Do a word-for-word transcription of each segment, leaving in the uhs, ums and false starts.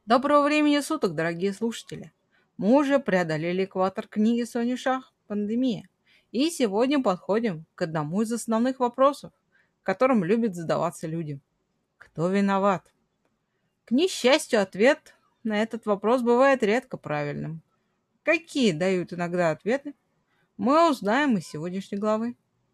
Доброго времени суток, дорогие слушатели! Мы уже преодолели экватор книги Сони Шах «Пандемия». И сегодня подходим к одному из основных вопросов, которым любят задаваться люди. Кто виноват? К несчастью, ответ на этот вопрос бывает редко правильным. Какие дают иногда ответы, мы узнаем из сегодняшней главы.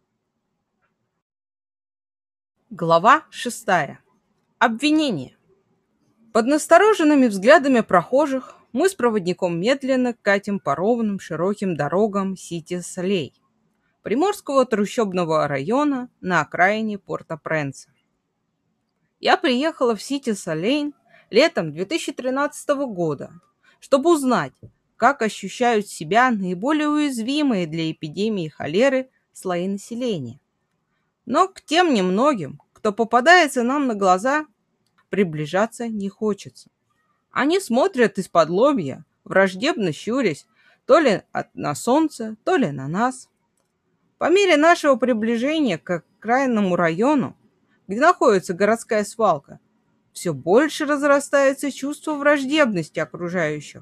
Глава шестая. Обвинение. Под настороженными взглядами прохожих мы с проводником медленно катим по ровным широким дорогам Сити-Солей, приморского трущобного района на окраине Порто-Пренса. Я приехала в Сити-Солей летом две тысячи тринадцатого года, чтобы узнать, как ощущают себя наиболее уязвимые для эпидемии холеры слои населения. Но к тем немногим, кто попадается нам на глаза, приближаться не хочется. Они смотрят из-под лобья, враждебно щурясь, то ли от, на солнце, то ли на нас. По мере нашего приближения к окраинному району, где находится городская свалка, все больше разрастается чувство враждебности окружающих.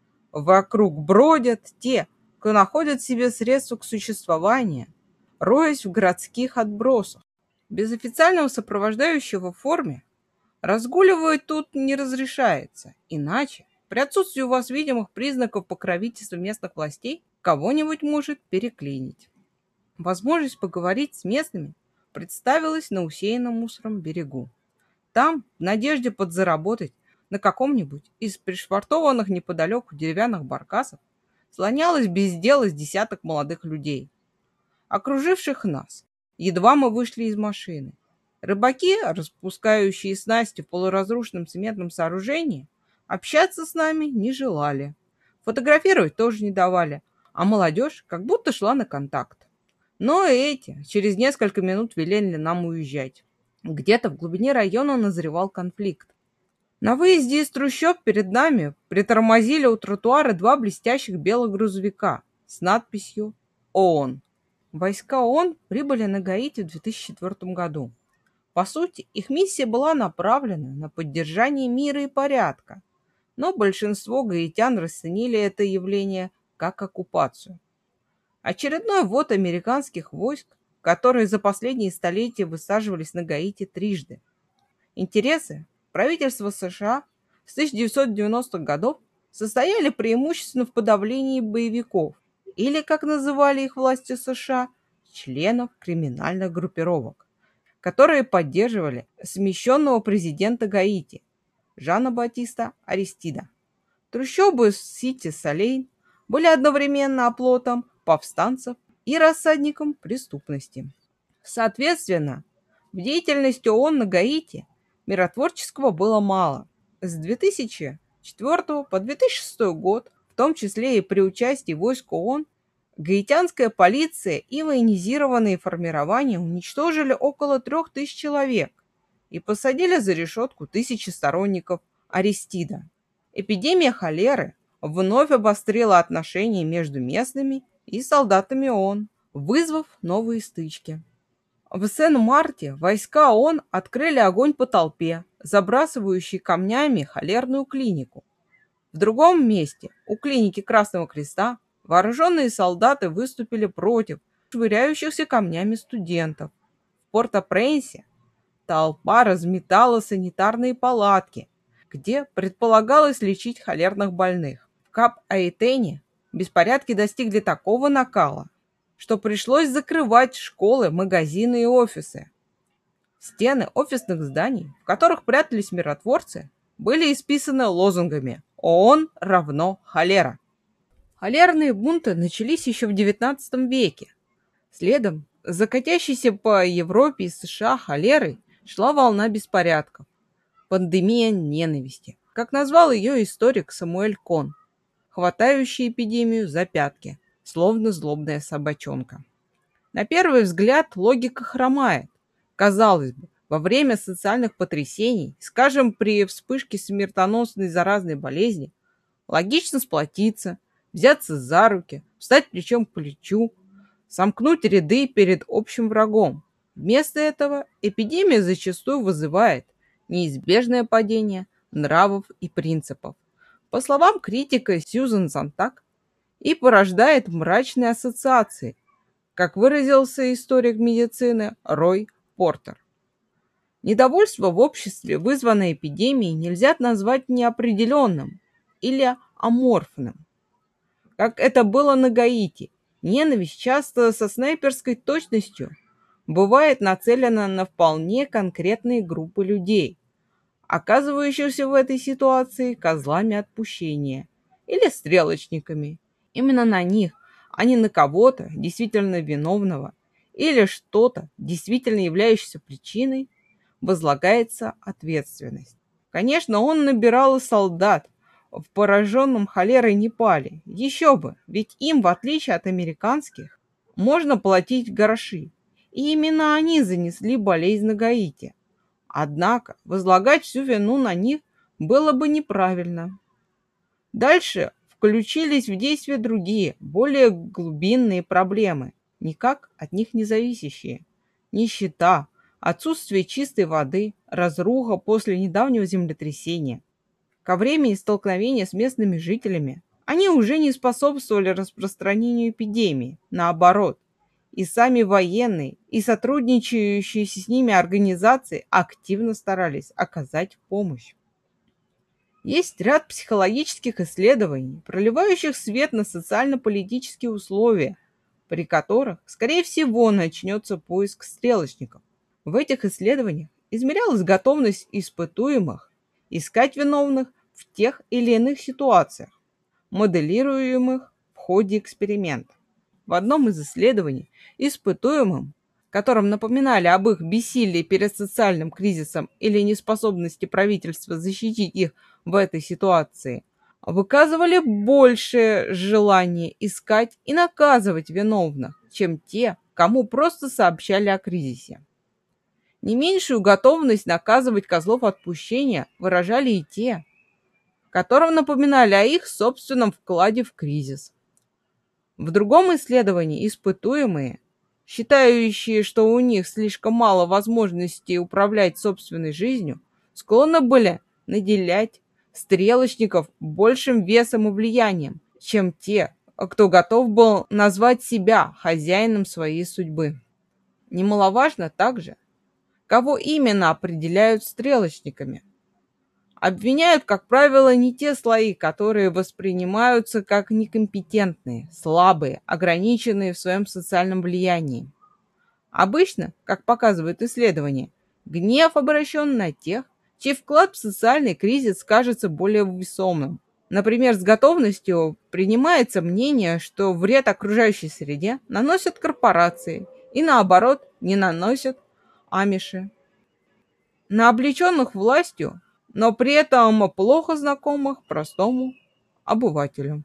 Вокруг бродят те, кто находит в себе средства к существованию, роясь в городских отбросах. Без официального сопровождающего в форме разгуливать тут не разрешается, иначе, при отсутствии у вас видимых признаков покровительства местных властей, кого-нибудь может переклинить. Возможность поговорить с местными представилась на усеянном мусором берегу. Там, в надежде подзаработать на каком-нибудь из пришвартованных неподалеку деревянных баркасов, слонялось без дела с десяток молодых людей, окруживших нас, едва мы вышли из машины. Рыбаки, распускающие снасти в полуразрушенном цементном сооружении, общаться с нами не желали. Фотографировать тоже не давали, а молодежь как будто шла на контакт. Но и эти через несколько минут велели нам уезжать. Где-то в глубине района назревал конфликт. На выезде из трущоб перед нами притормозили у тротуара два блестящих белых грузовика с надписью ООН. Войска ООН прибыли на Гаити в две тысячи четвёртом году. По сути, их миссия была направлена на поддержание мира и порядка, но большинство гаитян расценили это явление как оккупацию. Очередной ввод американских войск, которые за последние столетия высаживались на Гаити трижды. Интересы правительства США с тысяча девятьсот девяностых годов состояли преимущественно в подавлении боевиков, или, как называли их власти США, членов криминальных группировок, которые поддерживали смещенного президента Гаити Жана Батиста Аристида. Трущобы Сити-Солей были одновременно оплотом повстанцев и рассадником преступности. Соответственно, в деятельности ООН на Гаити миротворческого было мало. С две тысячи четвёртого по две тысячи шестой год, в том числе и при участии войск ООН, гаитянская полиция и военизированные формирования уничтожили около трех тысяч человек и посадили за решетку тысячи сторонников Аристида. Эпидемия холеры вновь обострила отношения между местными и солдатами ООН, вызвав новые стычки. В Сен-Марте войска ООН открыли огонь по толпе, забрасывающей камнями холерную клинику. В другом месте, у клиники Красного Креста, вооруженные солдаты выступили против швыряющихся камнями студентов. В Порто-Пренсе толпа разметала санитарные палатки, где предполагалось лечить холерных больных. В Кап-Аитене беспорядки достигли такого накала, что пришлось закрывать школы, магазины и офисы. Стены офисных зданий, в которых прятались миротворцы, были исписаны лозунгами «ООН равно холера». Холерные бунты начались еще в девятнадцатом веке. Следом за катящейся по Европе и США холерой шла волна беспорядков. Пандемия ненависти, как назвал ее историк Самуэль Кон, хватающий эпидемию за пятки, словно злобная собачонка. На первый взгляд логика хромает. Казалось бы, во время социальных потрясений, скажем, при вспышке смертоносной заразной болезни, логично сплотиться, взяться за руки, встать плечом к плечу, сомкнуть ряды перед общим врагом. Вместо этого эпидемия зачастую вызывает неизбежное падение нравов и принципов, по словам критика Сьюзен Сонтаг, и порождает мрачные ассоциации, как выразился историк медицины Рой Портер. Недовольство в обществе, вызванное эпидемией, нельзя назвать неопределенным или аморфным, как это было на Гаити. Ненависть часто со снайперской точностью бывает нацелена на вполне конкретные группы людей, оказывающихся в этой ситуации козлами отпущения или стрелочниками. Именно на них, а не на кого-то действительно виновного или что-то, действительно являющееся причиной, возлагается ответственность. Конечно, он набирал и солдат в пораженном холерой Непале. Еще бы, ведь им, в отличие от американских, можно платить гроши. И именно они занесли болезнь на Гаити. Однако возлагать всю вину на них было бы неправильно. Дальше включились в действие другие, более глубинные проблемы, никак от них не зависящие. Нищета, отсутствие чистой воды, разруха после недавнего землетрясения. Ко времени столкновения с местными жителями они уже не способствовали распространению эпидемии, наоборот. И сами военные, и сотрудничающие с ними организации активно старались оказать помощь. Есть ряд психологических исследований, проливающих свет на социально-политические условия, при которых, скорее всего, начнется поиск стрелочников. В этих исследованиях измерялась готовность испытуемых искать виновных в тех или иных ситуациях, моделируемых в ходе эксперимента. В одном из исследований испытуемым, которым напоминали об их бессилии перед социальным кризисом или неспособности правительства защитить их в этой ситуации, выказывали большее желание искать и наказывать виновных, чем те, кому просто сообщали о кризисе. Не меньшую готовность наказывать козлов отпущения выражали и те, которым напоминали о их собственном вкладе в кризис. В другом исследовании испытуемые, считающие, что у них слишком мало возможностей управлять собственной жизнью, склонны были наделять стрелочников большим весом и влиянием, чем те, кто готов был назвать себя хозяином своей судьбы. Немаловажно также, кого именно определяют стрелочниками. Обвиняют, как правило, не те слои, которые воспринимаются как некомпетентные, слабые, ограниченные в своем социальном влиянии. Обычно, как показывают исследования, гнев обращен на тех, чей вклад в социальный кризис кажется более весомым. Например, с готовностью принимается мнение, что вред окружающей среде наносят корпорации и, наоборот, не наносят амиши. На облеченных властью, но при этом плохо знакомых простому обывателю.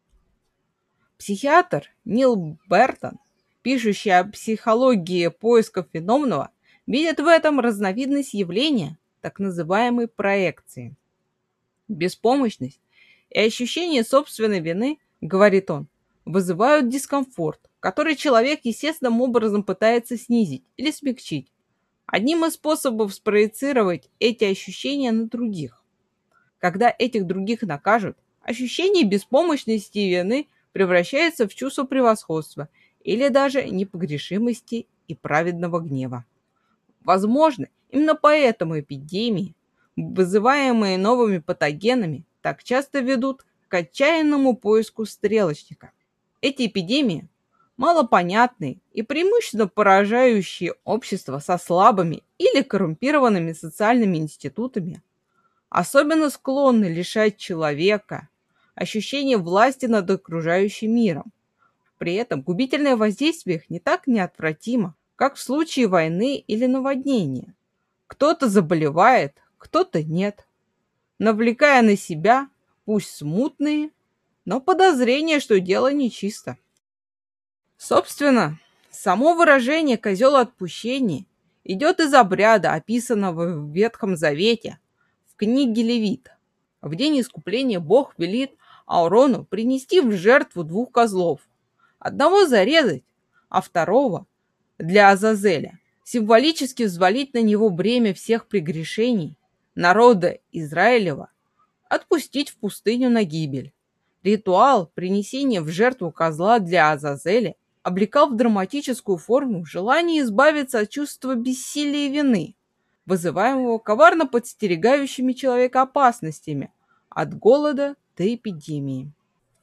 Психиатр Нил Бертон, пишущий о психологии поисков виновного, видит в этом разновидность явления так называемой проекции. Беспомощность и ощущение собственной вины, говорит он, вызывают дискомфорт, который человек естественным образом пытается снизить или смягчить. Одним из способов спроецировать эти ощущения на других. Когда этих других накажут, ощущение беспомощности и вины превращается в чувство превосходства или даже непогрешимости и праведного гнева. Возможно, именно поэтому эпидемии, вызываемые новыми патогенами, так часто ведут к отчаянному поиску стрелочника. Эти эпидемии малопонятные и преимущественно поражающие общество со слабыми или коррумпированными социальными институтами, особенно склонны лишать человека ощущения власти над окружающим миром. При этом губительное воздействие их не так неотвратимо, как в случае войны или наводнения. Кто-то заболевает, кто-то нет, навлекая на себя, пусть смутные, но подозрения, что дело нечисто. Собственно, само выражение «козел отпущения» идет из обряда, описанного в Ветхом Завете, в книге Левит. В день искупления Бог велит Аарону принести в жертву двух козлов, одного зарезать, а второго для Азазеля, символически взвалить на него бремя всех прегрешений, народа Израилева отпустить в пустыню на гибель. Ритуал принесения в жертву козла для Азазеля облекал в драматическую форму желание избавиться от чувства бессилия и вины, вызываемого коварно подстерегающими человека опасностями от голода до эпидемии.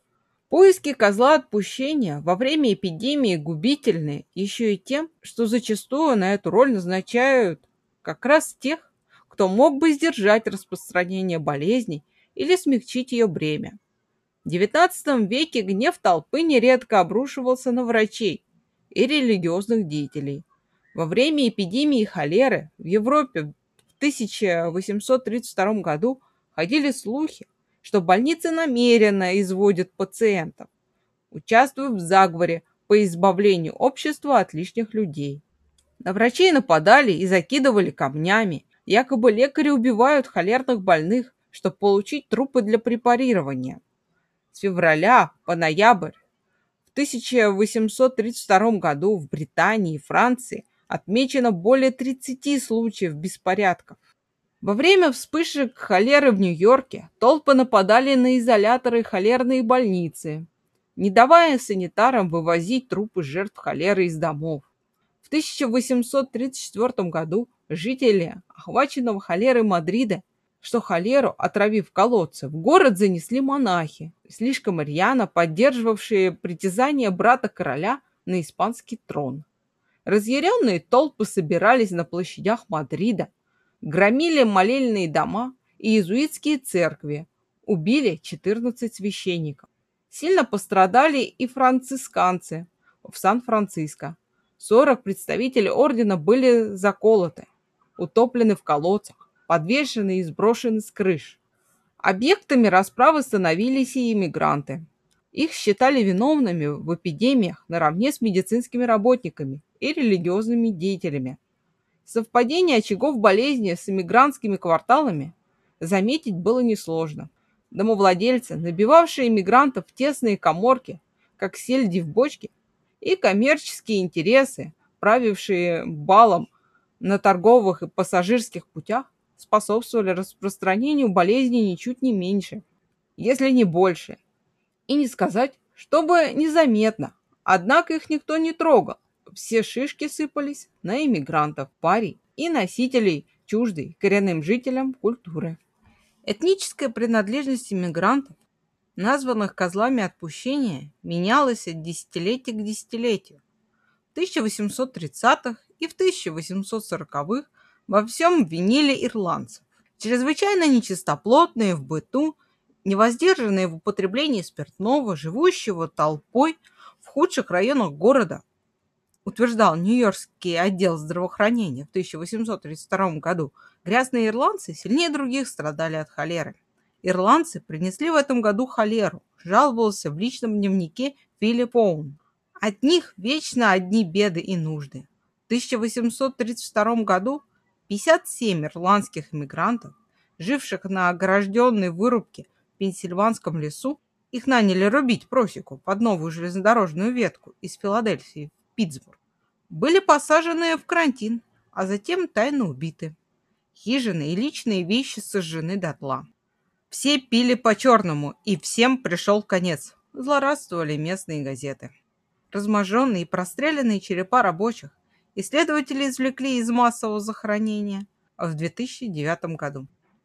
Поиски козла отпущения во время эпидемии губительны еще и тем, что зачастую на эту роль назначают как раз тех, кто мог бы сдержать распространение болезни или смягчить ее бремя. В девятнадцатом веке гнев толпы нередко обрушивался на врачей и религиозных деятелей. Во время эпидемии холеры в Европе в тысяча восемьсот тридцать втором году ходили слухи, что больницы намеренно изводят пациентов, участвуя в заговоре по избавлению общества от лишних людей. На врачей нападали и закидывали камнями. Якобы лекари убивают холерных больных, чтобы получить трупы для препарирования. С февраля по ноябрь в тысяча восемьсот тридцать втором году в Британии и Франции отмечено более тридцати случаев беспорядков. Во время вспышек холеры в Нью-Йорке толпы нападали на изоляторы и холерные больницы, не давая санитарам вывозить трупы жертв холеры из домов. В тысяча восемьсот тридцать четвёртом году жители охваченного холерой Мадрида, что холеру, отравив колодцы, в город занесли монахи, слишком рьяно поддерживавшие притязания брата короля на испанский трон. Разъяренные толпы собирались на площадях Мадрида, громили молельные дома и иезуитские церкви, убили четырнадцать священников. Сильно пострадали и францисканцы в Сан-Франциско. сорок представителей ордена были заколоты, утоплены в колодцах, подвешены и сброшены с крыш. Объектами расправы становились и иммигранты. Их считали виновными в эпидемиях наравне с медицинскими работниками и религиозными деятелями. Совпадение очагов болезни с иммигрантскими кварталами заметить было несложно. Домовладельцы, набивавшие иммигрантов в тесные каморки, как сельди в бочке, и коммерческие интересы, правившие балом на торговых и пассажирских путях, способствовали распространению болезни ничуть не меньше, если не больше. И не сказать, чтобы незаметно, однако их никто не трогал. Все шишки сыпались на иммигрантов, парей и носителей чуждой коренным жителям культуры. Этническая принадлежность иммигрантов, названных козлами отпущения, менялась от десятилетия к десятилетию. В тысяча восемьсот тридцатых и в тысяча восемьсот сороковых во всем винили ирландцев. Чрезвычайно нечистоплотные в быту, невоздержанные в употреблении спиртного, живущего толпой в худших районах города, утверждал Нью-Йоркский отдел здравоохранения в тысяча восемьсот тридцать втором году, грязные ирландцы сильнее других страдали от холеры. Ирландцы принесли в этом году холеру, жаловался в личном дневнике Филипп Оуэн. От них вечно одни беды и нужды. В тысяча восемьсот тридцать втором году пятьдесят семь ирландских иммигрантов, живших на огражденной вырубке в Пенсильванском лесу, их наняли рубить просеку под новую железнодорожную ветку из Филадельфии в Питтсбург, были посажены в карантин, а затем тайно убиты. Хижины и личные вещи сожжены дотла. Все пили по-черному, и всем пришел конец, злорадствовали местные газеты. Разможенные и простреленные черепа рабочих исследователи извлекли из массового захоронения в две тысячи девятом году.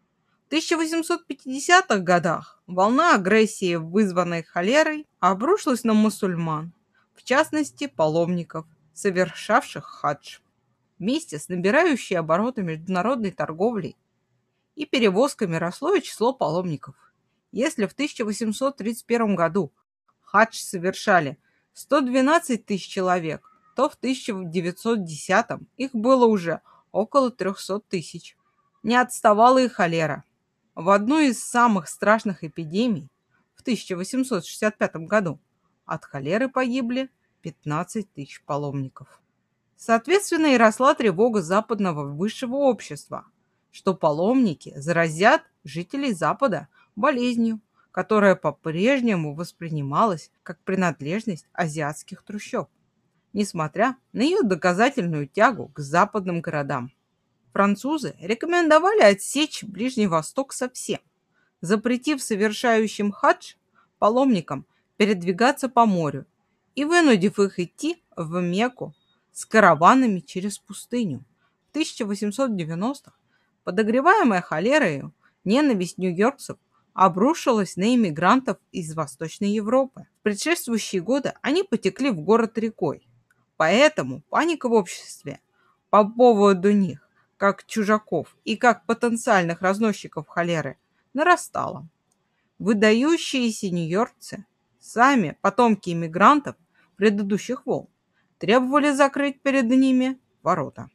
В тысяча восемьсот пятидесятых годах волна агрессии, вызванной холерой, обрушилась на мусульман, в частности паломников, совершавших хадж. Вместе с набирающей обороты международной торговлей и перевозками росло и число паломников. Если в тысяча восемьсот тридцать первом году хадж совершали сто двенадцать тысяч человек, то в тысяча девятьсот десятом их было уже около трехсот тысяч. Не отставала и холера. В одну из самых страшных эпидемий в тысяча восемьсот шестьдесят пятом году от холеры погибли пятнадцать тысяч паломников. Соответственно, и росла тревога западного высшего общества, что паломники заразят жителей Запада болезнью, которая по-прежнему воспринималась как принадлежность азиатских трущоб, несмотря на ее доказательную тягу к западным городам. Французы рекомендовали отсечь Ближний Восток совсем, запретив совершающим хадж паломникам передвигаться по морю и вынудив их идти в Мекку с караванами через пустыню. В тысяча восемьсот девяностых, подогреваемая холерой, ненависть нью-йоркцев обрушилась на иммигрантов из Восточной Европы. В предшествующие годы они потекли в город рекой. Поэтому паника в обществе по поводу них, как чужаков и как потенциальных разносчиков холеры, нарастала. Выдающиеся нью-йоркцы, сами потомки иммигрантов предыдущих волн, требовали закрыть перед ними ворота.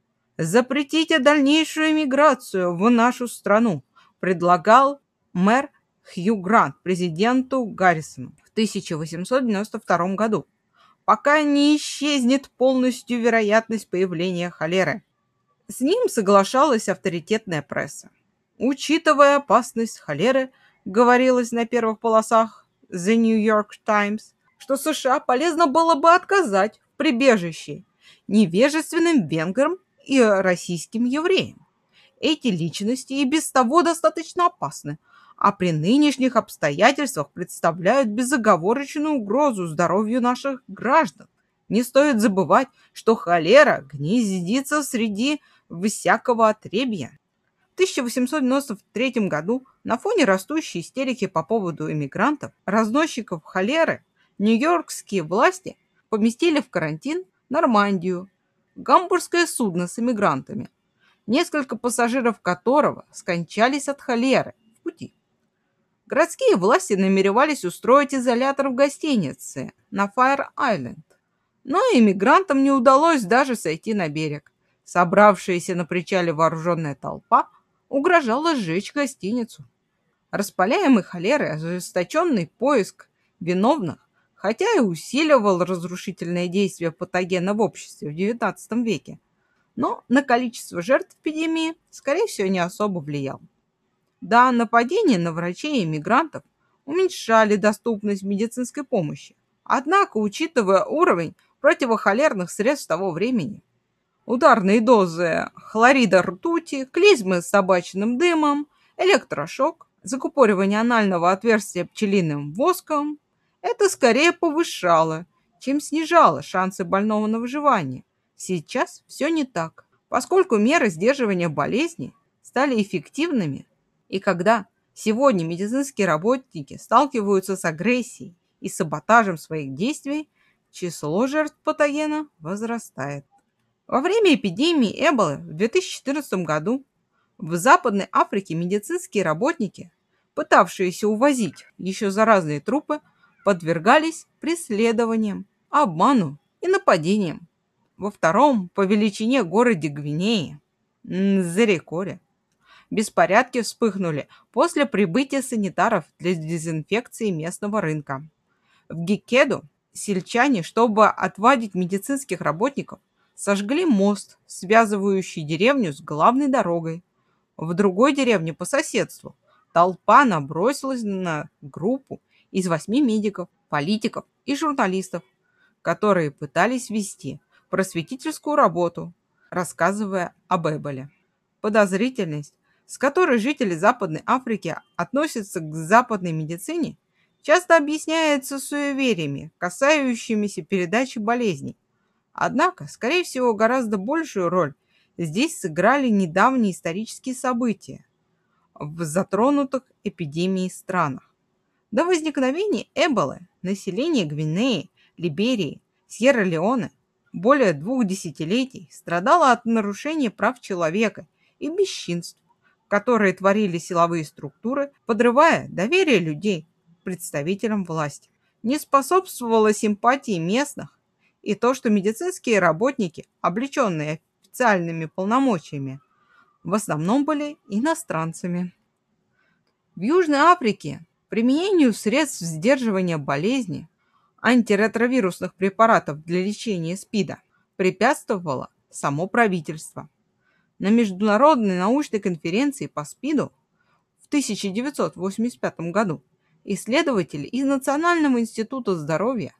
«Запретите дальнейшую эмиграцию в нашу страну», предлагал мэр Хью Грант президенту Гаррисону в тысяча восемьсот девяносто втором году, пока не исчезнет полностью вероятность появления холеры. С ним соглашалась авторитетная пресса. Учитывая опасность холеры, говорилось на первых полосах The New York Times, что США полезно было бы отказать в прибежище невежественным венграм и российским евреям. Эти личности и без того достаточно опасны, а при нынешних обстоятельствах представляют безоговорочную угрозу здоровью наших граждан. Не стоит забывать, что холера гнездится среди всякого отребья. В тысяча восемьсот девяносто третьем году на фоне растущей истерики по поводу иммигрантов, разносчиков холеры, нью-йоркские власти поместили в карантин Нормандию, гамбургское судно с иммигрантами, несколько пассажиров которого скончались от холеры в пути. Городские власти намеревались устроить изолятор в гостинице на Файр-Айленд, но иммигрантам не удалось даже сойти на берег. Собравшаяся на причале вооруженная толпа угрожала сжечь гостиницу. Распаляемый холерой ожесточенный поиск виновных, хотя и усиливал разрушительное действие патогена в обществе в девятнадцатом веке, но на количество жертв эпидемии, скорее всего, не особо влиял. Да, нападения на врачей и иммигрантов уменьшали доступность медицинской помощи, однако, учитывая уровень противохолерных средств того времени, ударные дозы хлорида ртути, клизмы с табачным дымом, электрошок, закупоривание анального отверстия пчелиным воском, это скорее повышало, чем снижало шансы больного на выживание. Сейчас все не так, поскольку меры сдерживания болезни стали эффективными, и когда сегодня медицинские работники сталкиваются с агрессией и саботажем своих действий, число жертв патогена возрастает. Во время эпидемии Эболы в две тысячи четырнадцатом году в Западной Африке медицинские работники, пытавшиеся увозить еще заразные трупы, подвергались преследованиям, обману и нападениям. Во втором по величине городе Гвинеи, Нзерекоре, беспорядки вспыхнули после прибытия санитаров для дезинфекции местного рынка. В Гикеду сельчане, чтобы отвадить медицинских работников, сожгли мост, связывающий деревню с главной дорогой. В другой деревне по соседству толпа набросилась на группу из восьми медиков, политиков и журналистов, которые пытались вести просветительскую работу, рассказывая об Эболе. Подозрительность, с которой жители Западной Африки относятся к западной медицине, часто объясняется суевериями, касающимися передачи болезней. Однако, скорее всего, гораздо большую роль здесь сыграли недавние исторические события в затронутых эпидемией странах. До возникновения Эболы население Гвинеи, Либерии, Сьерра-Леоне более двух десятилетий страдало от нарушения прав человека и бесчинств, которые творили силовые структуры, подрывая доверие людей к представителям власти. Не способствовало симпатии местных и то, что медицинские работники, облеченные официальными полномочиями, в основном были иностранцами. В Южной Африке применению средств сдерживания болезни, антиретровирусных препаратов для лечения СПИДа препятствовало само правительство. На международной научной конференции по СПИДу в тысяча девятьсот восемьдесят пятом году исследователи из Национального института здоровья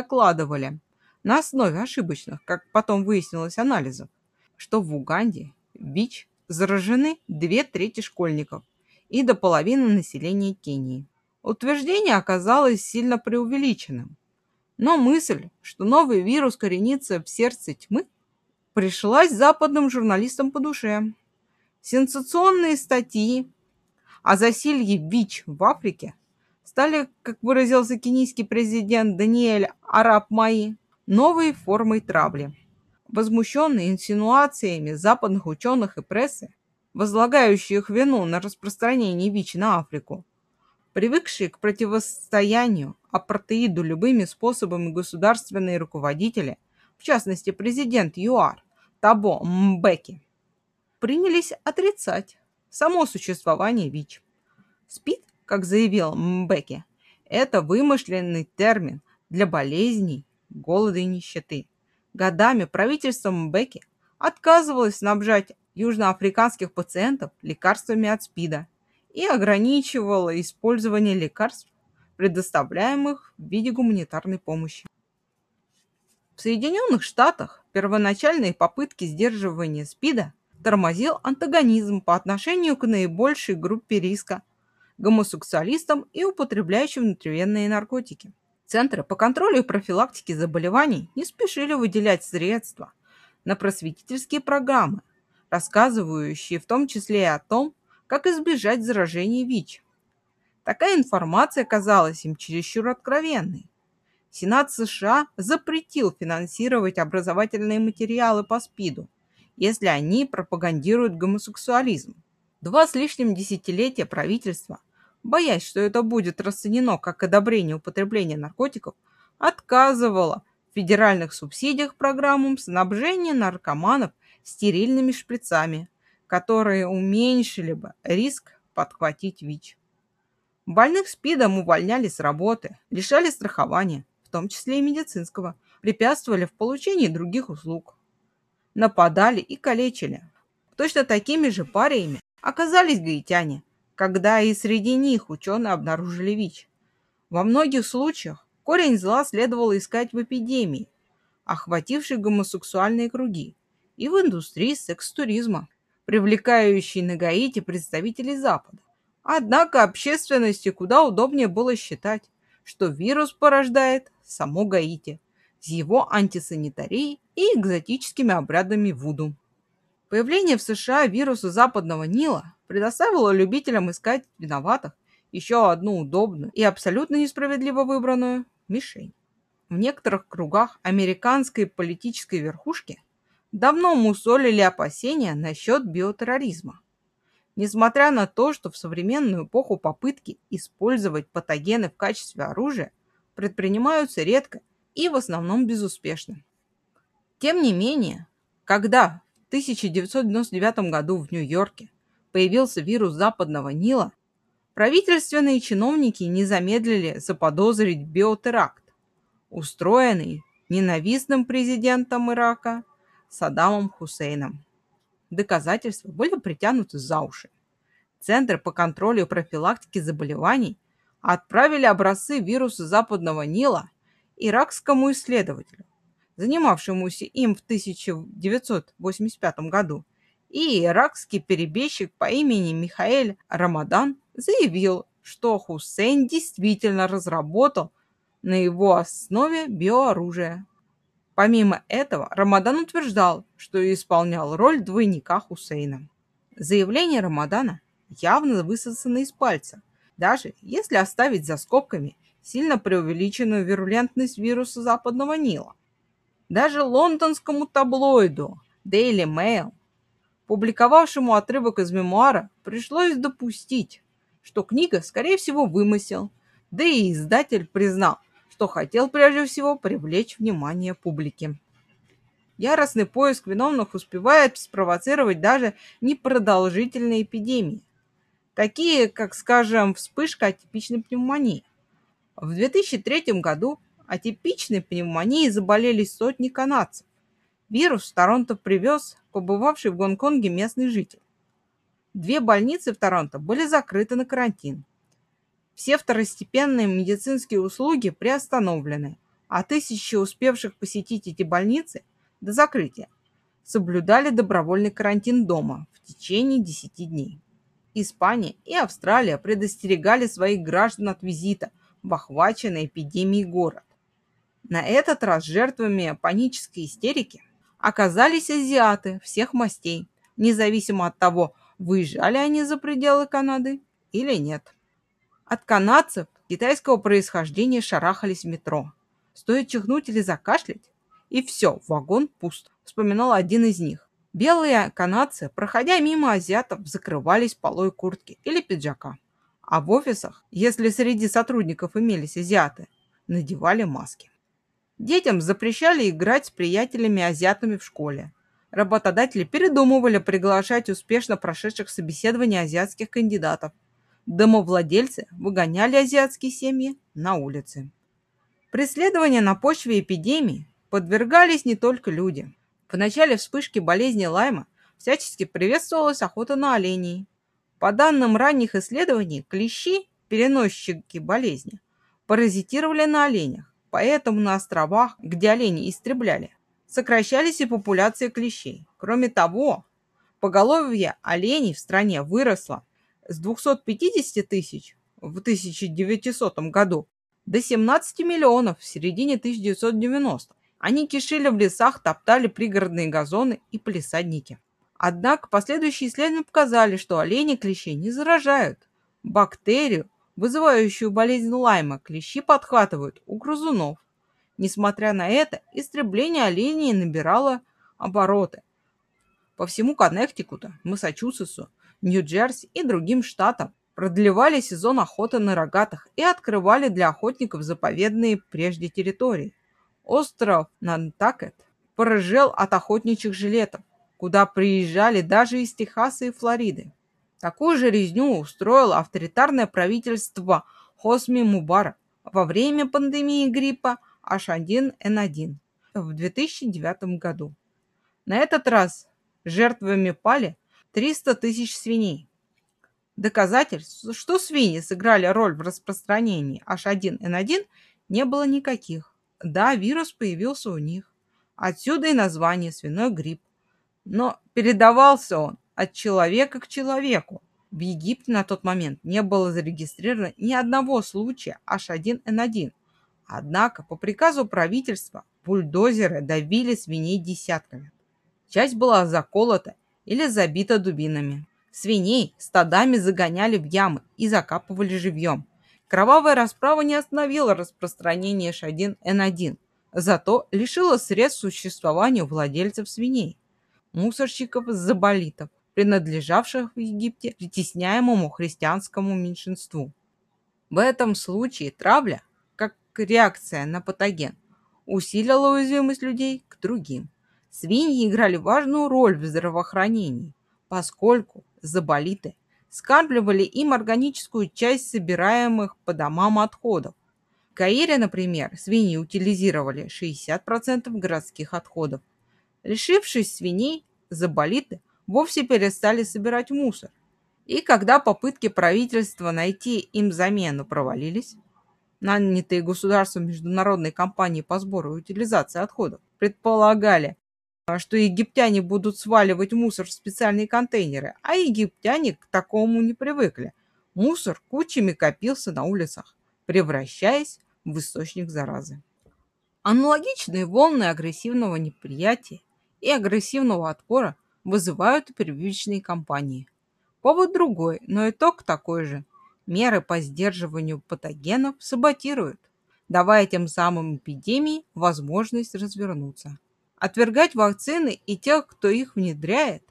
докладывали на основе ошибочных, как потом выяснилось, анализов, что в Уганде, ВИЧ заражены две трети школьников и до половины населения Кении. Утверждение оказалось сильно преувеличенным, но мысль, что новый вирус коренится в сердце тьмы, пришлась западным журналистам по душе. Сенсационные статьи о засилье ВИЧ в Африке стали, как выразился кенийский президент Даниэль Арап Мои, новой формой травли. Возмущенные инсинуациями западных ученых и прессы, возлагающих вину на распространение ВИЧ на Африку, привыкшие к противостоянию апартеиду любыми способами государственные руководители, в частности президент ЮАР Табо Мбеки, принялись отрицать само существование ВИЧ. СПИД, как заявил Мбеки, это вымышленный термин для болезней, голода и нищеты. Годами правительство Мбеки отказывалось снабжать южноафриканских пациентов лекарствами от СПИДа и ограничивало использование лекарств, предоставляемых в виде гуманитарной помощи. В Соединенных Штатах первоначальные попытки сдерживания СПИДа тормозил антагонизм по отношению к наибольшей группе риска – гомосексуалистам и употребляющим внутривенные наркотики. Центры по контролю и профилактике заболеваний не спешили выделять средства на просветительские программы, рассказывающие в том числе и о том, как избежать заражения ВИЧ. Такая информация казалась им чересчур откровенной. Сенат США запретил финансировать образовательные материалы по СПИДу, если они пропагандируют гомосексуализм. Два с лишним десятилетия правительства, боясь, что это будет расценено как одобрение употребления наркотиков, отказывало в федеральных субсидиях программам снабжения наркоманов стерильными шприцами, которые уменьшили бы риск подхватить ВИЧ. Больных СПИДом увольняли с работы, лишали страхования, в том числе и медицинского, препятствовали в получении других услуг. Нападали и калечили. Точно такими же париями оказались гаитяне, когда и среди них ученые обнаружили ВИЧ. Во многих случаях корень зла следовало искать в эпидемии, охватившей гомосексуальные круги, и в индустрии секс-туризма, привлекающей на Гаити представителей Запада. Однако общественности куда удобнее было считать, что вирус порождает само Гаити с его антисанитарией и экзотическими обрядами вуду. Появление в США вируса Западного Нила предоставило любителям искать виноватых еще одну удобную и абсолютно несправедливо выбранную мишень. В некоторых кругах американской политической верхушки давно мусолили опасения насчет биотерроризма. Несмотря на то, что в современную эпоху попытки использовать патогены в качестве оружия предпринимаются редко и в основном безуспешно. Тем не менее, когда в тысяча девятьсот девяносто девятом году в Нью-Йорке появился вирус Западного Нила, правительственные чиновники не замедлили заподозрить биотеракт, устроенный ненавистным президентом Ирака Саддамом Хусейном. Доказательства были притянуты за уши. Центр по контролю и профилактике заболеваний отправили образцы вируса Западного Нила иракскому исследователю, занимавшемуся им в тысяча девятьсот восемьдесят пятом году, и иракский перебежчик по имени Михаэль Рамадан заявил, что Хусейн действительно разработал на его основе биооружие. Помимо этого, Рамадан утверждал, что исполнял роль двойника Хусейна. Заявление Рамадана явно высосано из пальца, даже если оставить за скобками сильно преувеличенную вирулентность вируса Западного Нила. Даже лондонскому таблоиду Daily Mail, публиковавшему отрывок из мемуара, пришлось допустить, что книга, скорее всего, вымысел, да и издатель признал, что хотел прежде всего привлечь внимание публики. Яростный поиск виновных успевает спровоцировать даже непродолжительные эпидемии, такие как, скажем, вспышка атипичной пневмонии. В две тысячи третьем году атипичной пневмонией заболели сотни канадцев. Вирус в Торонто привез побывавший в Гонконге местный житель. Две больницы в Торонто были закрыты на карантин. Все второстепенные медицинские услуги приостановлены, а тысячи успевших посетить эти больницы до закрытия соблюдали добровольный карантин дома в течение десяти дней. Испания и Австралия предостерегали своих граждан от визита в охваченный эпидемией город. На этот раз жертвами панической истерики оказались азиаты всех мастей, независимо от того, выезжали они за пределы Канады или нет. От канадцев китайского происхождения шарахались в метро. Стоит чихнуть или закашлять, и все, вагон пуст, вспоминал один из них. Белые канадцы, проходя мимо азиатов, закрывались полой куртки или пиджака. А в офисах, если среди сотрудников имелись азиаты, надевали маски. Детям запрещали играть с приятелями-азиатами в школе. Работодатели передумывали приглашать успешно прошедших собеседование азиатских кандидатов. Домовладельцы выгоняли азиатские семьи на улицы. Преследования на почве эпидемии подвергались не только люди. В начале вспышки болезни Лайма всячески приветствовалась охота на оленей. По данным ранних исследований, клещи, переносчики болезни, паразитировали на оленях, поэтому на островах, где олени истребляли, сокращались и популяции клещей. Кроме того, поголовье оленей в стране выросло с двухсот пятидесяти тысяч в тысяча девятисотом году до семнадцати миллионов в середине тысяча девятьсот девяностых. Они кишили в лесах, топтали пригородные газоны и палисадники. Однако последующие исследования показали, что олени клещей не заражают. Бактерию, вызывающую болезнь Лайма, клещи подхватывают у грызунов. Несмотря на это, истребление оленей набирало обороты. По всему Коннектикуту, Массачусетсу, Нью-Джерси и другим штатам продлевали сезон охоты на рогатых и открывали для охотников заповедные прежде территории. Остров Нантакет порыжел от охотничьих жилетов, куда приезжали даже из Техаса и Флориды. Такую же резню устроило авторитарное правительство Хосни Мубарак во время пандемии гриппа эйч один эн один в две тысячи девятом году. На этот раз жертвами пали триста тысяч свиней. Доказательств, что свиньи сыграли роль в распространении эйч один эн один, не было никаких. Да, вирус появился у них. Отсюда и название свиной грипп. Но передавался он от человека к человеку. В Египте на тот момент не было зарегистрировано ни одного случая эйч один эн один. Однако по приказу правительства бульдозеры давили свиней десятками. Часть была заколота или забита дубинами. Свиней стадами загоняли в ямы и закапывали живьем. Кровавая расправа не остановила распространение эйч один эн один, зато лишила средств существования владельцев свиней, мусорщиков-заболитов, принадлежавших в Египте притесняемому христианскому меньшинству. В этом случае травля, как реакция на патоген, усилила уязвимость людей к другим. Свиньи играли важную роль в здравоохранении, поскольку заболиты скармливали им органическую часть собираемых по домам отходов. В Каире, например, свиньи утилизировали шестьдесят процентов городских отходов. Лишившись свиней, заболиты вовсе перестали собирать мусор. И когда попытки правительства найти им замену провалились, нанятые государством международные компании по сбору и утилизации отходов предполагали, что египтяне будут сваливать мусор в специальные контейнеры, а египтяне к такому не привыкли. Мусор кучами копился на улицах, превращаясь в источник заразы. Аналогичные волны агрессивного неприятия и агрессивного отпора вызывают и первичные кампании. Повод другой, но итог такой же. Меры по сдерживанию патогенов саботируют, давая тем самым эпидемии возможность развернуться. Отвергать вакцины и тех, кто их внедряет,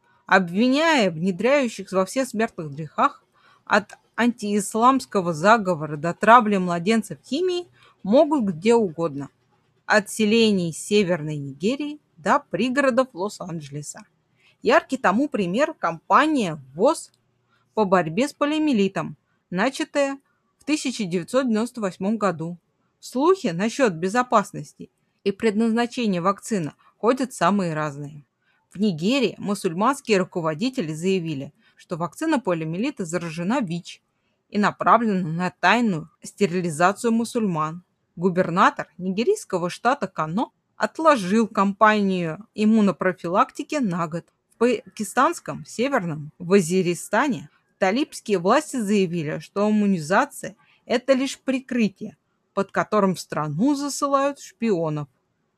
обвиняя внедряющих во всех смертных грехах, от антиисламского заговора до травли младенцев химией, могут где угодно. От селений Северной Нигерии до пригородов Лос-Анджелеса. Яркий тому пример кампания ВОЗ по борьбе с полиомиелитом, начатая в тысяча девятьсот девяносто восьмом году. Слухи насчет безопасности и предназначения вакцины ходят самые разные. В Нигерии мусульманские руководители заявили, что вакцина полиомиелита заражена ВИЧ и направлена на тайную стерилизацию мусульман. Губернатор нигерийского штата Кано отложил кампанию иммунопрофилактики на год. В пакистанском Северном Вазиристане талибские власти заявили, что иммунизация – это лишь прикрытие, под которым в страну засылают шпионов.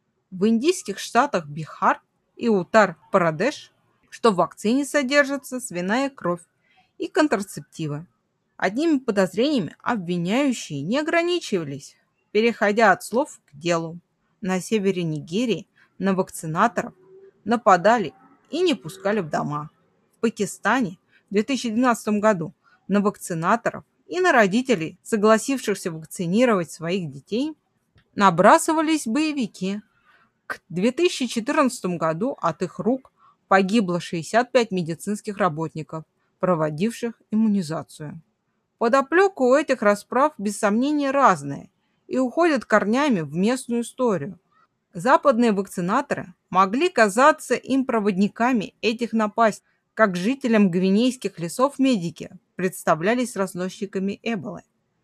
В индийских штатах Бихар и Утар-Прадеш, что в вакцине содержится свиная кровь и контрацептивы. Одними подозрениями обвиняющие не ограничивались, переходя от слов к делу. На севере Нигерии на вакцинаторов нападали и не пускали в дома. В Пакистане в две тысячи двенадцатом году на вакцинаторов и на родителей, согласившихся вакцинировать своих детей, набрасывались боевики. К две тысячи четырнадцатому году от их рук погибло шестьдесят пять медицинских работников, проводивших иммунизацию. Подоплека у этих расправ без сомнения разная и уходят корнями в местную историю. Западные вакцинаторы могли казаться им проводниками этих напастей, как жителям гвинейских лесов медики представлялись разносчиками эболы.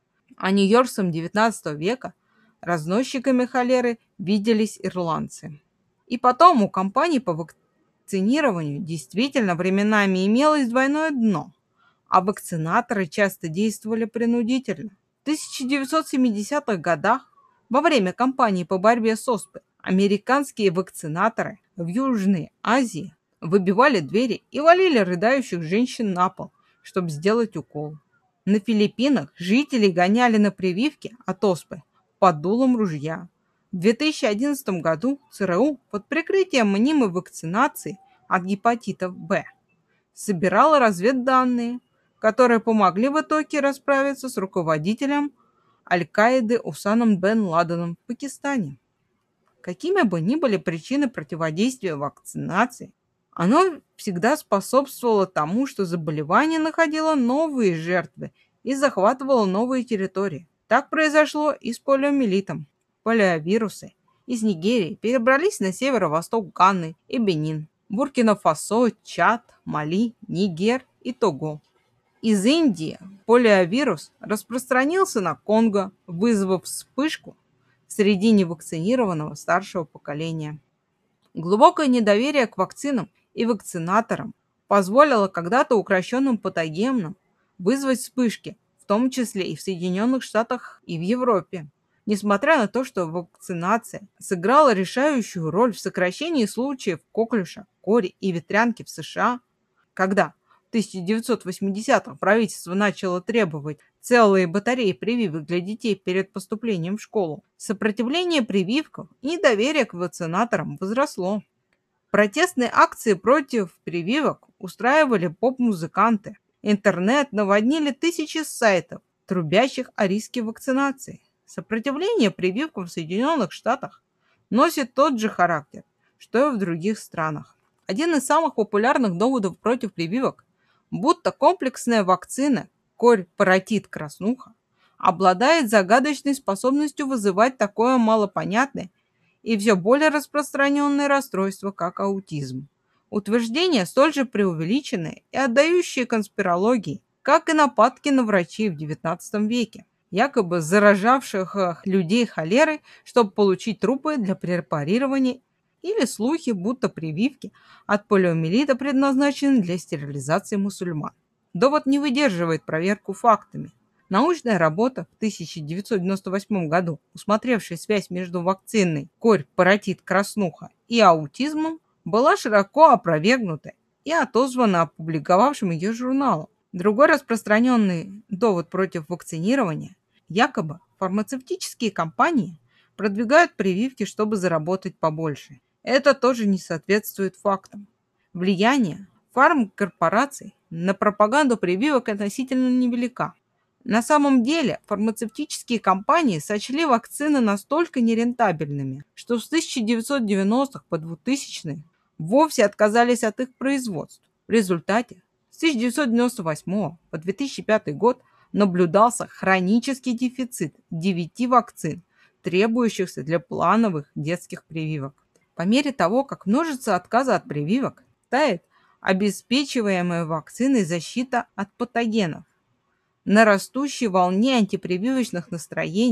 А нью-йоркцам девятнадцатого века разносчиками холеры виделись ирландцы. И потом у компаний по вакцинированию действительно временами имелось двойное дно, а вакцинаторы часто действовали принудительно. В тысяча девятьсот семидесятых годах во время кампании по борьбе с оспой американские вакцинаторы в Южной Азии выбивали двери и валили рыдающих женщин на пол, чтобы сделать укол. На Филиппинах жителей гоняли на прививки от оспы под дулом ружья. В две тысячи одиннадцатом году ЦРУ под прикрытием мнимой вакцинации от гепатита В собирала разведданные, которые помогли в итоге расправиться с руководителем Аль-Каиды Усамой бен Ладеном в Пакистане. Какими бы ни были причины противодействия вакцинации, оно всегда способствовало тому, что заболевание находило новые жертвы и захватывало новые территории. Так произошло и с полиомиелитом. Полиовирусы из Нигерии перебрались на северо-восток Ганы и Бенин, Буркина-Фасо, Чад, Мали, Нигер и Того. Из Индии полиовирус распространился на Конго, вызвав вспышку среди невакцинированного старшего поколения. Глубокое недоверие к вакцинам и вакцинаторам позволило когда-то укрощенным патогенам вызвать вспышки, в том числе и в Соединенных Штатах и в Европе. Несмотря на то, что вакцинация сыграла решающую роль в сокращении случаев коклюша, кори и ветрянки в США, когда в тысяча девятьсот восьмидесятых правительство начало требовать целые батареи прививок для детей перед поступлением в школу, сопротивление прививкам и недоверие к вакцинаторам возросло. Протестные акции против прививок устраивали поп-музыканты. Интернет наводнили тысячи сайтов, трубящих о риске вакцинации. Сопротивление прививкам в Соединенных Штатах носит тот же характер, что и в других странах. Один из самых популярных доводов против прививок, будто комплексная вакцина корь, паротит, краснуха, обладает загадочной способностью вызывать такое малопонятное и все более распространенное расстройство, как аутизм. Утверждения столь же преувеличенные и отдающие конспирологии, как и нападки на врачей в девятнадцатом веке, якобы заражавших людей холерой, чтобы получить трупы для препарирования, или слухи, будто прививки от полиомиелита предназначены для стерилизации мусульман. Довод не выдерживает проверку фактами. Научная работа в тысяча девятьсот девяносто восьмом году, усмотревшая связь между вакциной корь, паротит, краснуха и аутизмом, была широко опровергнута и отозвана опубликовавшим ее журналом. Другой распространенный довод против вакцинирования – якобы фармацевтические компании продвигают прививки, чтобы заработать побольше. Это тоже не соответствует фактам. Влияние фармкорпораций на пропаганду прививок относительно невелика. На самом деле фармацевтические компании сочли вакцины настолько нерентабельными, что с тысяча девятьсот девяностых по двухтысячные вовсе отказались от их производства. В результате с тысяча девятьсот девяносто восьмого по две тысячи пятый год наблюдался хронический дефицит девяти вакцин, требующихся для плановых детских прививок. По мере того, как множится отказы от прививок, тает обеспечиваемая вакциной защита от патогенов. На растущей волне антипрививочных настроений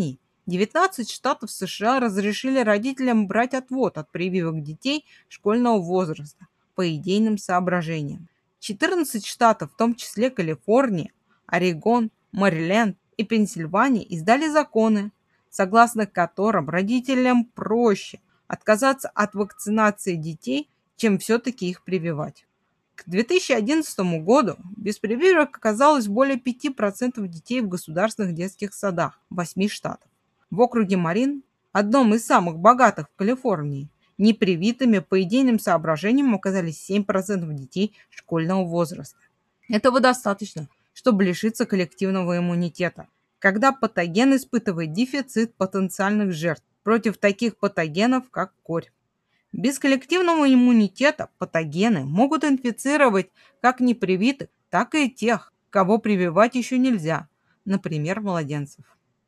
девятнадцать штатов США разрешили родителям брать отвод от прививок детей школьного возраста по идейным соображениям. четырнадцать штатов, в том числе Калифорния, Орегон, Мэриленд и Пенсильвания, издали законы, согласно которым родителям проще отказаться от вакцинации детей, чем все-таки их прививать. К две тысячи одиннадцатому году без прививок оказалось более пяти процентов детей в государственных детских садах восьми штатов. В округе Марин, одном из самых богатых в Калифорнии, непривитыми по идейным соображениям оказались семь процентов детей школьного возраста. Этого достаточно, чтобы лишиться коллективного иммунитета, когда патоген испытывает дефицит потенциальных жертв против таких патогенов, как корь. Без коллективного иммунитета патогены могут инфицировать как непривитых, так и тех, кого прививать еще нельзя, например, младенцев.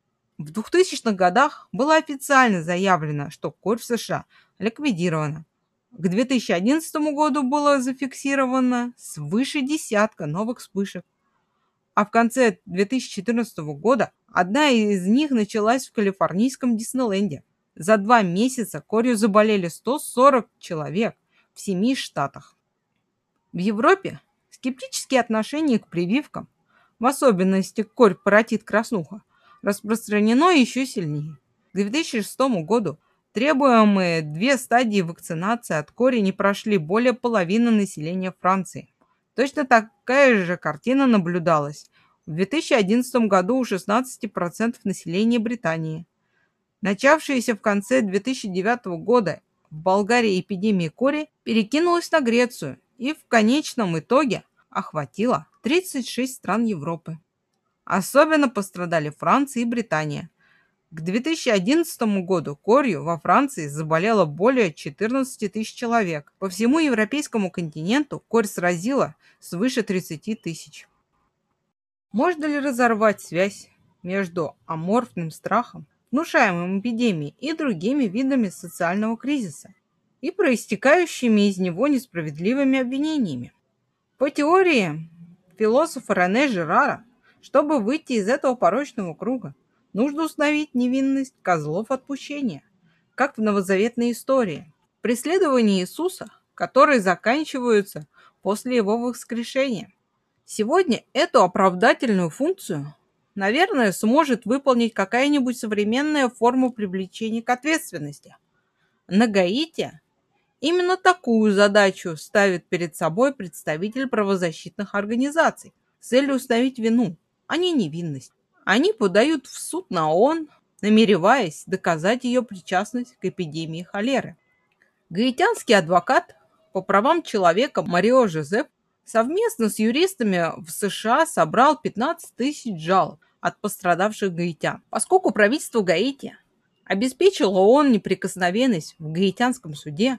В двухтысячных годах было официально заявлено, что корь в США ликвидирована. К две тысячи одиннадцатому году было зафиксировано свыше десятка новых вспышек. А в конце две тысячи четырнадцатого года одна из них началась в калифорнийском Диснейленде. За два месяца корью заболели сто сорок человек в семи штатах. В Европе скептические отношения к прививкам, в особенности корь паротит краснуха, распространено еще сильнее. К две тысячи шестому году требуемые две стадии вакцинации от кори не прошли более половины населения Франции. Точно такая же картина наблюдалась в две тысячи одиннадцатом году у шестнадцати процентов населения Британии. Начавшаяся в конце две тысячи девятого года в Болгарии эпидемия кори перекинулась на Грецию и в конечном итоге охватила тридцать шесть стран Европы. Особенно пострадали Франция и Британия. К две тысячи одиннадцатому году корью во Франции заболело более четырнадцати тысяч человек. По всему европейскому континенту корь сразила свыше тридцати тысяч. Можно ли разорвать связь между аморфным страхом, внушаемым эпидемией, и другими видами социального кризиса и проистекающими из него несправедливыми обвинениями? По теории философа Рене Жирара, чтобы выйти из этого порочного круга, нужно установить невинность козлов отпущения, как в новозаветной истории, преследования Иисуса, которые заканчиваются после его воскрешения. Сегодня эту оправдательную функцию, наверное, сможет выполнить какая-нибудь современная форма привлечения к ответственности. На Гаити именно такую задачу ставит перед собой представитель правозащитных организаций с целью установить вину, а не невинность. Они подают в суд на ООН, намереваясь доказать ее причастность к эпидемии холеры. Гаитянский адвокат по правам человека Марио Жозеф совместно с юристами в США собрал пятнадцать тысяч жалоб от пострадавших гаитян. Поскольку правительство Гаити обеспечило ООН неприкосновенность в гаитянском суде,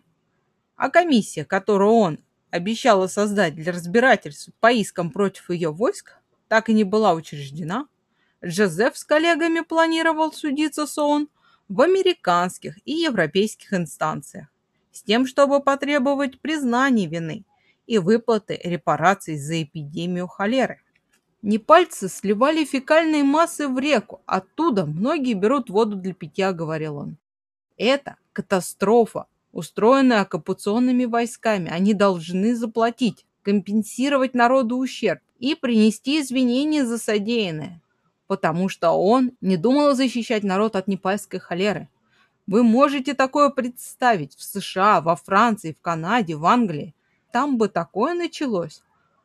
а комиссия, которую ООН обещала создать для разбирательств по искам против ее войск, так и не была учреждена, Жозеф с коллегами планировал судиться с ООН в американских и европейских инстанциях с тем, чтобы потребовать признания вины и выплаты репараций за эпидемию холеры. Непальцы сливали фекальные массы в реку, оттуда многие берут воду для питья, говорил он. Это катастрофа, устроенная оккупационными войсками. Они должны заплатить, компенсировать народу ущерб и принести извинения за содеянное, потому что он не думал защищать народ от непальской холеры. Вы можете такое представить в США, во Франции, в Канаде, в Англии. Там бы такое началось.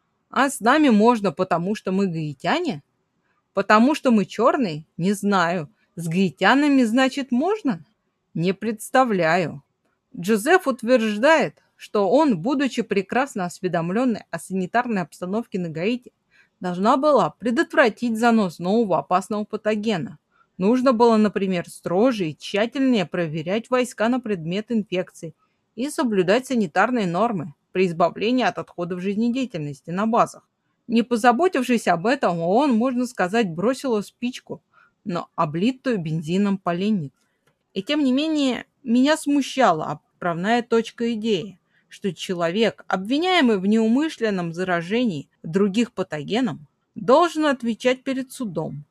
А с нами можно, потому что мы гаитяне? Потому что мы черные? Не знаю. С гаитянами, значит, можно? Не представляю. Джозеф утверждает, что он, будучи прекрасно осведомленной о санитарной обстановке на Гаити, должна была предотвратить занос нового опасного патогена. Нужно было, например, строже и тщательнее проверять войска на предмет инфекций и соблюдать санитарные нормы при избавлении от отходов жизнедеятельности на базах. Не позаботившись об этом, ООН, можно сказать, бросила спичку на облитую бензином поленницу. И тем не менее, меня смущала отправная точка идеи, что человек, обвиняемый в неумышленном заражении других патогеном, должен отвечать перед судом.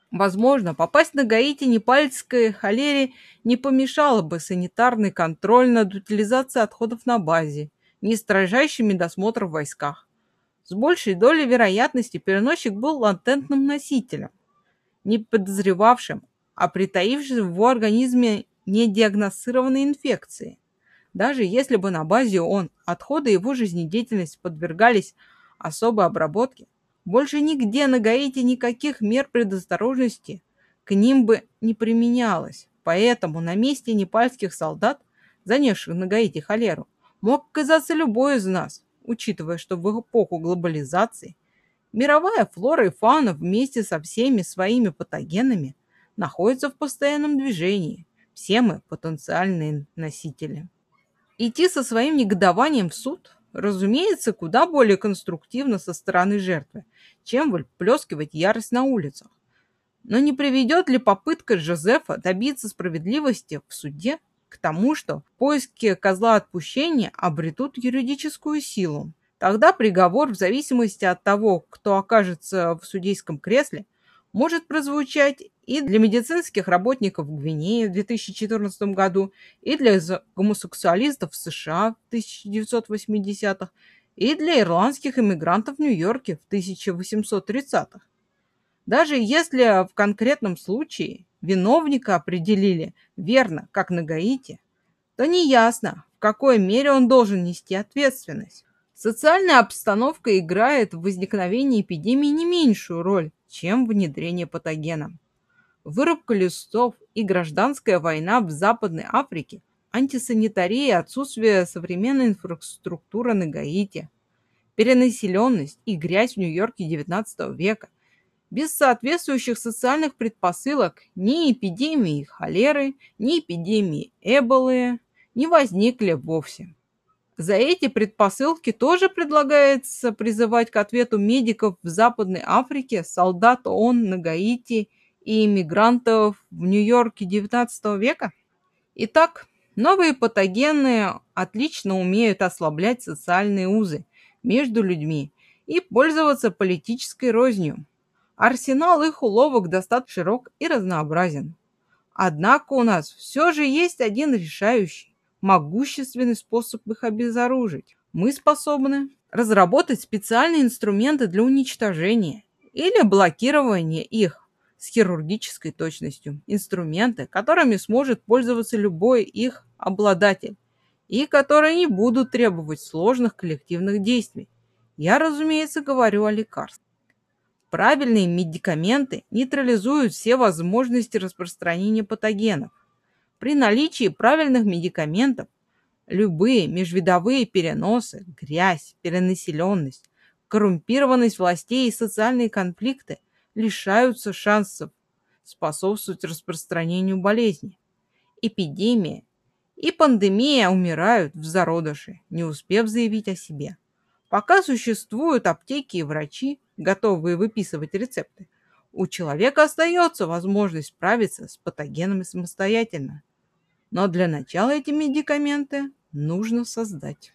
Возможно, попасть на Гаити непальской холере не помешало бы санитарный контроль над утилизацией отходов на базе, не строжайший медосмотр в войсках. С большей долей вероятности переносчик был латентным носителем, не подозревавшим о притаившейся в его организме недиагностированной инфекции. Даже если бы на базе ООН отходы его жизнедеятельности подвергались особой обработке, больше нигде на Гаити никаких мер предосторожности к ним бы не применялось. Поэтому на месте непальских солдат, занесших на Гаити холеру, мог оказаться любой из нас, учитывая, что в эпоху глобализации мировая флора и фауна вместе со всеми своими патогенами находятся в постоянном движении. Все мы потенциальные носители. Идти со своим негодованием в суд, разумеется, куда более конструктивно со стороны жертвы, чем выплескивать ярость на улицах. Но не приведет ли попытка Жозефа добиться справедливости в суде к тому, что поиски козла отпущения обретут юридическую силу? Тогда приговор, в зависимости от того, кто окажется в судейском кресле, может прозвучать и для медицинских работников в Гвинее в две тысячи четырнадцатом году, и для гомосексуалистов в США в тысяча девятьсот восьмидесятых, и для ирландских иммигрантов в Нью-Йорке в тысяча восемьсот тридцатых. Даже если в конкретном случае виновника определили верно, как на Гаити, то неясно, в какой мере он должен нести ответственность. Социальная обстановка играет в возникновении эпидемии не меньшую роль, чем внедрение патогена. Вырубка лесов и гражданская война в Западной Африке, антисанитария и отсутствие современной инфраструктуры на Гаити, перенаселенность и грязь в Нью-Йорке девятнадцатого века. Без соответствующих социальных предпосылок ни эпидемии холеры, ни эпидемии эболы не возникли вовсе. За эти предпосылки тоже предлагается призывать к ответу медиков в Западной Африке, солдат ООН на Гаити и иммигрантов в Нью-Йорке девятнадцатого века? Итак, новые патогены отлично умеют ослаблять социальные узы между людьми и пользоваться политической рознью. Арсенал их уловок достаточно широк и разнообразен. Однако у нас все же есть один решающий, могущественный способ их обезоружить. Мы способны разработать специальные инструменты для уничтожения или блокирования их с хирургической точностью. Инструменты, которыми сможет пользоваться любой их обладатель и которые не будут требовать сложных коллективных действий. Я, разумеется, говорю о лекарствах. Правильные медикаменты нейтрализуют все возможности распространения патогенов. При наличии правильных медикаментов любые межвидовые переносы, грязь, перенаселенность, коррумпированность властей и социальные конфликты лишаются шансов способствовать распространению болезни. Эпидемия и пандемия умирают в зародыше, не успев заявить о себе. Пока существуют аптеки и врачи, готовые выписывать рецепты, у человека остается возможность справиться с патогенами самостоятельно. Но для начала эти медикаменты нужно создать.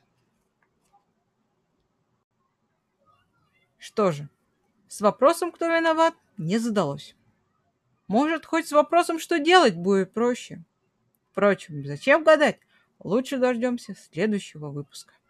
Что же, с вопросом, кто виноват, не задалось. Может, хоть с вопросом, что делать, будет проще. Впрочем, зачем гадать? Лучше дождемся следующего выпуска.